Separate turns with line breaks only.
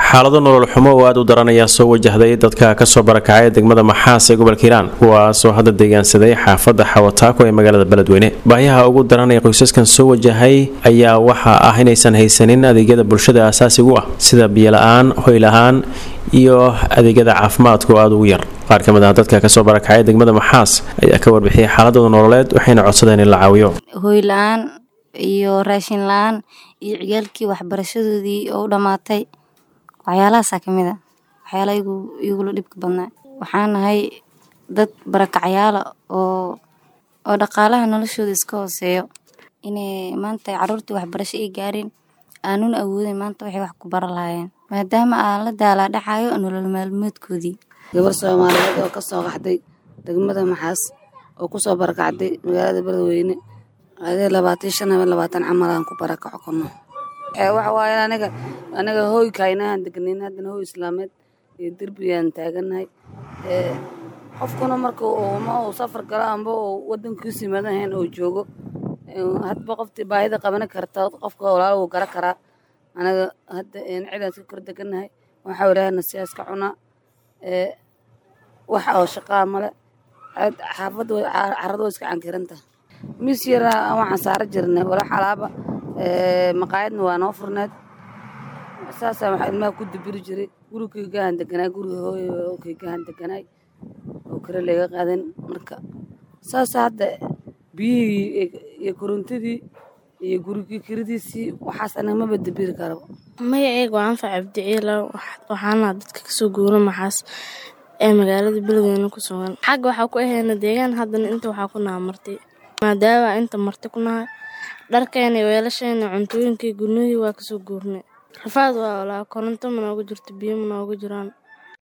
xaalado nolol xumo oo aad u daran ayaa soo wajahday dadka ka soo barakacay degmada Maxaas ee gobolka Hiiraan kuwaasoo hadda deegaansaday xaafadda Xawataako ee magaalada Beledweyne. Baahiyaha ugu daran ee qoysaskan soo wajahay ayaa waxa ah inaysan haysanin adeegyada bulshada aasaasiga ah sida biyo la'aan, hoy la'aan iyo adeegyada caafimaadka oo aad ugu yar. qaar ka mid ah dadka ka soo barakacay degmada Maxaas ayaa ka warbixiyay xaaladooda nololeed waxayna codsadeen in la caawiyo.
Hoy la'aan iyo raashin la'aan iyo ciyaalkii waxbarashadoodii oo dhamaatay waxyaalahaas ka mid ah waxyaalaha igu dhibka badnaa. Waxaan nahay dad barakacyaal oo dhaqaalaha noloshooda iska hooseeyo inay maanta carruurtii waxbarasho ay gaarin aanun awoodin maanta waxay wax ku baran lahaayeen maadaama aan la daala dhacayo nolol maalmeedkoodii.
gabar Soomaaliyeed oo ka soo qaxday degmada Maxaas oo ku soo barakacday magaalada Beledweyne adee 25 camal aan ku barakaco kono waxa waaye anaga hooy kaynaan degnayn hadana hooy islaameed iyo dirbiyaan taaganahay qofkuna marka uu safar gala amba wadankiisa yimaadaan oo joogo hadba qoftii baahida qaban karta qofka walaal uu gara kara anaga hadda ciidan ka kor deganahay waxa walaahna siyaaska cuna waxa oo shaqo male xaafadu carrado iska cankiranta misyara waxaan saar jirnay wala xalaaba maqaayadna waa noo furneed saasa waxa ilmaha ku dibiri jiray gurigeyga aan deganaa guriga hooyogeyga aan deganaa oo kale laga qaadan marka saasa hadda biyihii iyo korontadii iyo gurigii kiradiisii waxaas anama badbiri karo.
magacayga waan Cabdiciila waxaana dadka ka soo guuray Maxaas ee magaalada Beledweyne ku sugan. xagga waxa ku aheena deegaan haddana inta waxa ku naamartay maadaama inta martay kuna dharkeena weelasheena cuntooyinkii gurnuhu waa ka soo guurnay. rafaad waa koronto ma noogu jirto biyo ma noogu jiraan